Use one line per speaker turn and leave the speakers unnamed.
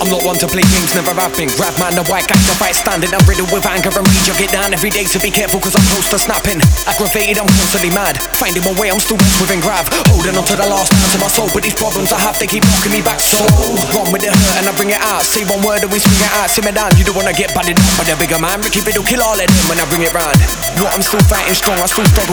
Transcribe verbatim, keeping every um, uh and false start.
I'm not one to play games, never have been. Grab man, the white guy to fight standing. I'm riddled with anger and rage. I get down every day, so be careful cause I'm close to snapping. Aggravated, I'm constantly mad. Finding my way, I'm still lost within grab. Holding on to the last ounce of my soul, but these problems I have, they keep knocking me back. So run with the hurt and I bring it out. Say one word and we swing it out. Simmer down, you don't wanna get batted up by the bigger man. Ricky Riddle, kill all of them when I bring it round. What, I'm still fighting strong, I still struggle